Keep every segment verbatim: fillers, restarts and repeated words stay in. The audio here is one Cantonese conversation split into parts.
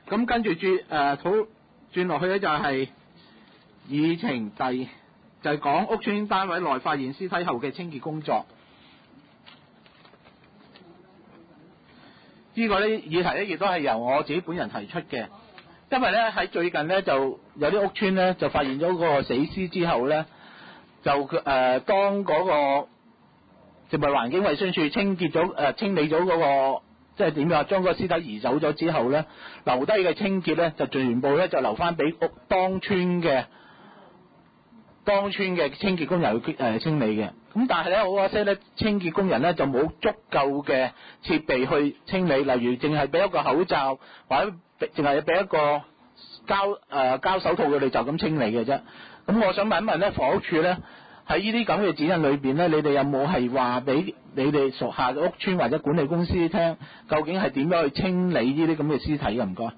咁跟住轉誒討轉落去咧就係議程第就係講屋邨單位內發現屍體後嘅清潔工作。呢個咧議題咧亦都係由我自己本人提出嘅，因為咧喺最近咧就有啲屋邨咧就發現咗嗰個死屍之後咧，就誒、呃、當嗰個食物環境衛生署清潔咗誒、呃、清理咗嗰、嗰個。即係點樣？將個屍體移走咗之後咧，留低嘅清潔咧，就全部咧就留翻俾屋當村嘅當村嘅清潔工人去誒、呃、清理嘅。咁但係咧，好可惜咧，清潔工人咧就冇足夠嘅設備去清理，例如淨係俾一個口罩，或者淨係俾一個膠誒、呃、膠手套佢哋就咁清理嘅啫。咁我想問一問咧，房屋署咧。喺呢啲咁嘅指引裏邊咧，你哋有冇係話俾你哋屬下嘅屋邨或者管理公司聽，究竟係點樣去清理呢啲咁嘅屍體嘅？唔該。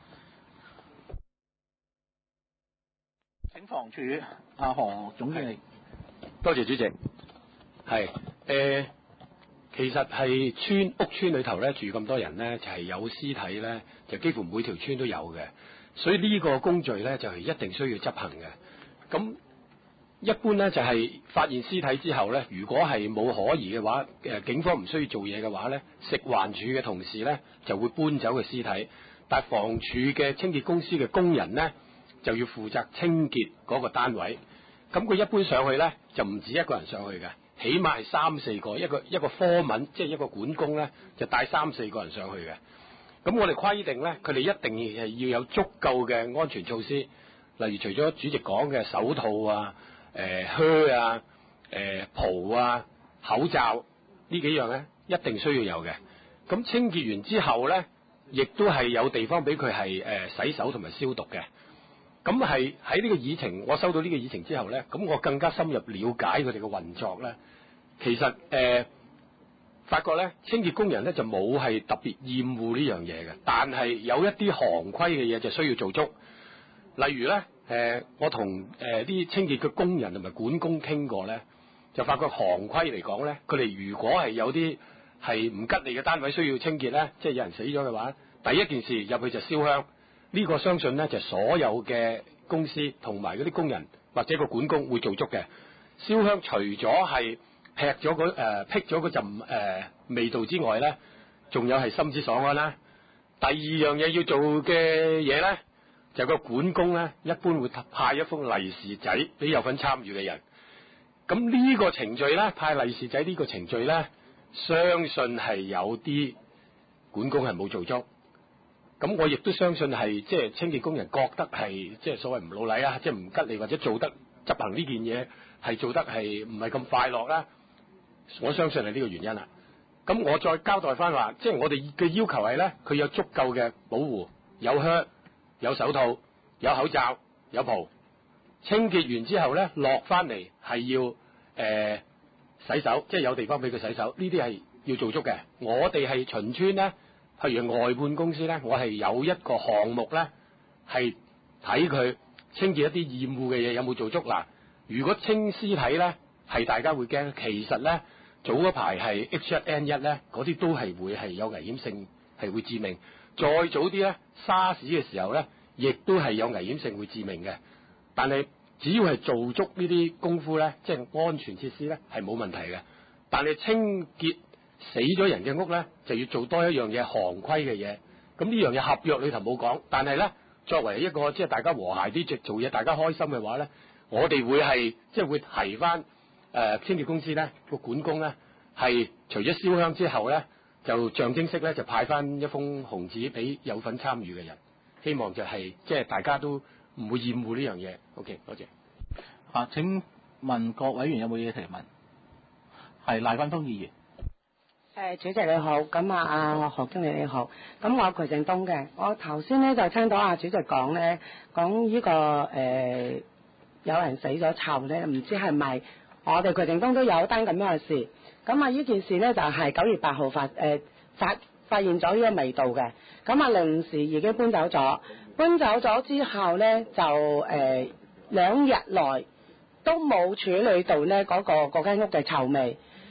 請房署阿何總經理。 多謝主席。係誒、呃，其實係村屋邨裏頭咧住咁多人咧，就係、是、有屍體咧，就幾乎每條村都有嘅，所以呢個工序咧就係、是、一定需要執行嘅。咁一般咧就係、是、發現屍體之後咧，如果係冇可疑嘅話，誒警方唔需要做嘢嘅話咧，食環署嘅同事咧就會搬走個屍體，但係房署嘅清潔公司嘅工人咧就要負責清潔嗰個單位。咁佢一般上去咧就唔止一個人上去嘅，起碼係三四個，一個一個科文，即係一個管工咧就帶三四個人上去嘅。咁我哋規定咧，佢哋一定係要有足夠嘅安全措施，例如除咗主席講嘅手套啊。誒、呃、靴啊、誒、呃、袍啊、口罩呢幾樣咧，一定需要有嘅。咁清潔完之後咧，亦都係有地方俾佢係誒洗手同埋消毒嘅。咁係喺呢個議程，我收到呢個議程之後咧，咁我更加深入了解佢哋嘅運作咧。其實誒、呃，發覺咧，清潔工人咧就冇係特別厭惡呢樣嘢嘅，但係有一啲行規嘅嘢就需要做足，例如咧。誒、呃，我同誒啲清潔嘅工人同埋管工傾過咧，就發覺行規嚟講咧，佢哋如果係有啲係唔吉利嘅單位需要清潔咧，即係有人死咗嘅話，第一件事入去就燒香。呢、這個相信咧就所有嘅公司同埋嗰啲工人或者個管工會做足嘅。燒香除咗係劈咗嗰誒辟咗嗰陣誒味道之外咧，仲有係心之爽安啦。第二樣嘢要做嘅嘢咧。就個管工咧，一般會派一封利是仔俾有份參與嘅人。咁呢個程序咧，派利是仔呢個程序咧，相信係有啲管工係冇做足。咁我亦都相信係即係清潔工人覺得係即係所謂唔老禮啊，即係唔吉利或者做得執行呢件嘢係做得係唔係咁快樂啦。我相信係呢個原因啦。咁我再交代翻話，即係我哋嘅要求係咧，佢有足夠嘅保護，有靴。有手套、有口罩、有袍，清潔完之後咧，落翻嚟係要誒、呃、洗手，即係有地方俾佢洗手，呢啲係要做足嘅。我哋係巡村咧，譬如外判公司咧，我係有一個項目咧，係睇佢清潔一啲厭惡嘅嘢有冇做足。嗱，如果清屍體咧，係大家會驚，其實咧早嗰排係 H 一 N 一咧，嗰啲都係會係有危險性，係會致命。再早啲咧，沙士嘅時候咧，亦都係有危險性會致命嘅。但係只要係做足呢啲功夫咧，即係安全設施咧，係冇問題嘅。但係清潔死咗人嘅屋咧，就要做多一樣嘢，行規嘅嘢。咁呢樣嘢合約裏頭冇講，但係咧作為一個即係大家和諧啲做嘢，大家開心嘅話咧，我哋會係即係會提翻誒、呃、清潔公司咧個管工咧，係除咗燒香之後咧。就象徵式咧，就派翻一封紅紙俾有份參與嘅人，希望就係即係大家都唔會厭惡呢樣嘢。OK， 多謝。 啊，請問各委員有冇嘢提問？係賴坤峰議員。 誒，主席你好，咁啊，阿何經理你好，咁我係渠正東嘅，我頭先咧就聽到阿主席講咧，講呢、這個誒、呃、有人死咗臭咧，唔知係咪我哋渠正東都有單咁樣嘅事。咁啊！呢件事咧就係九月八號發誒發發現咗呢個味道嘅，咁啊臨時已經搬走咗，搬走咗之後咧就誒兩日內都冇處理到咧嗰個嗰間屋嘅臭味。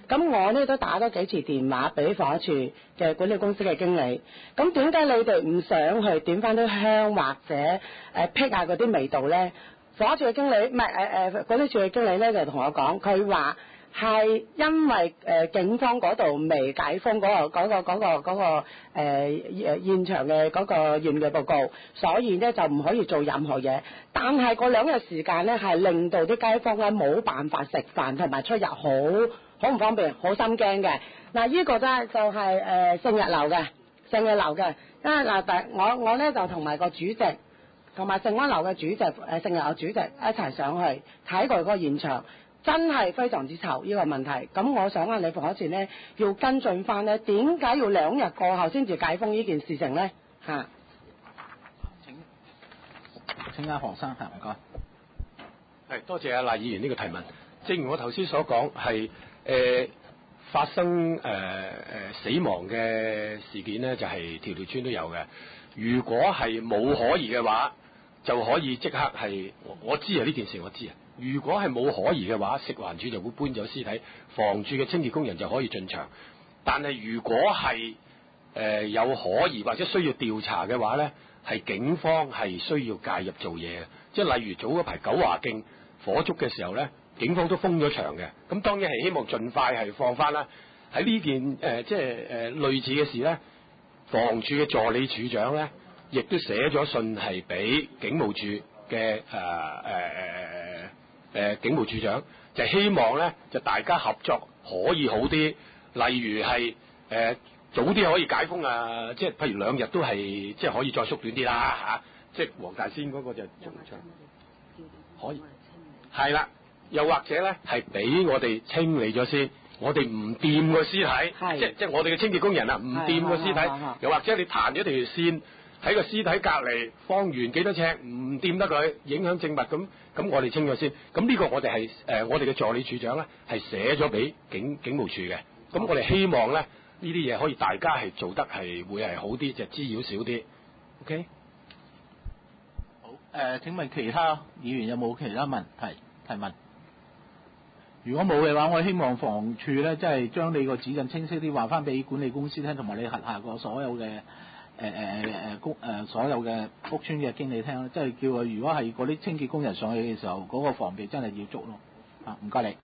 咁我呢都打咗幾次電話俾房署嘅管理公司嘅經理。咁點解你哋唔想去點翻啲香或者誒辟下嗰啲味道咧？房署嘅經理唔係誒誒管理處嘅經理咧就同我講，佢話係因為誒、呃、警方嗰度未解封嗰、嗰個嗰、嗰個嗰、嗰個嗰、嗰個誒誒、呃、現場嘅嗰個驗嘅報告，所以咧就唔可以做任何嘢。但係嗰兩日時間咧係令到啲街坊咧冇辦法食飯同埋出入，好好唔方便，好心驚嘅。嗱，呢個咧就係誒聖日樓嘅聖日樓嘅，因為嗱第我我咧就同埋個主席同埋聖安樓嘅主席誒聖日樓主席一齊上去睇過嗰個現場。真係非常之臭呢個問題，咁我想問你房署咧要跟進翻咧，點解要兩日過後先至解封呢件事情咧？嚇、啊， 請請阿何生係唔該。 係多謝阿賴議員呢個提問。正如我頭先所講，係誒、呃、發生誒誒、呃、死亡嘅事件咧，就係、是、條條村都有嘅。如果係冇可疑嘅話，就可以即刻係我我知啊，呢件事我知啊。如果係冇可疑嘅話，食環署就會搬走屍體，房署嘅清潔工人就可以進場。但係如果係誒、呃、有可疑或者需要調查嘅話咧，係警方係需要介入做嘢嘅。即係例如早嗰排九華徑火燭嘅時候咧，警方都封咗場嘅。咁當然係希望盡快係放翻啦。喺呢件誒、呃、即係誒、呃、類似嘅事咧，房署嘅助理處長咧，亦都寫咗信係俾警務處嘅誒誒誒誒警務處長，就希望咧就大家合作可以好啲，例如係誒、呃、早啲可以解封啊，即係譬如兩日都係即係可以再縮短啲啦嚇，即係黃大仙嗰個就仲長，可以係啦，又或者咧係俾我哋清理咗先，我哋唔掂個屍體，即即係我哋嘅清潔工人啊，唔掂個屍體，又或者你彈咗條線。喺個屍體隔離方圓幾多尺，唔掂得佢，影響證物咁，咁我哋清咗先。咁呢個我哋係誒我哋嘅助理處長咧，係寫咗俾警警務處嘅。咁我哋希望咧呢啲嘢可以大家係做得係會係好啲，就滋擾少啲。OK。 好誒、呃，請問其他議員有冇其他問題提問？如果冇嘅話，我希望房署咧，即係將你個指引清晰啲話翻俾管理公司聽，同埋你轄下個所有嘅。誒誒誒誒屋誒所有嘅屋邨嘅經理聽，即係叫佢如果係嗰啲清潔工人上去嘅時候，嗰、嗰個防備真係要足咯。啊，唔該你。